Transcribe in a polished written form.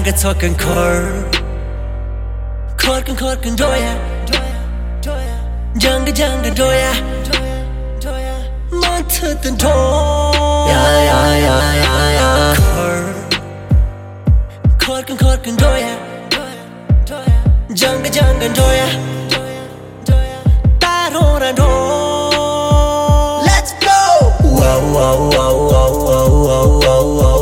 talking car. Corkin doya. Janga doya. Month the door. Yeah. Corkin doya. Janga doya. Tarora do. Let's go. Wow.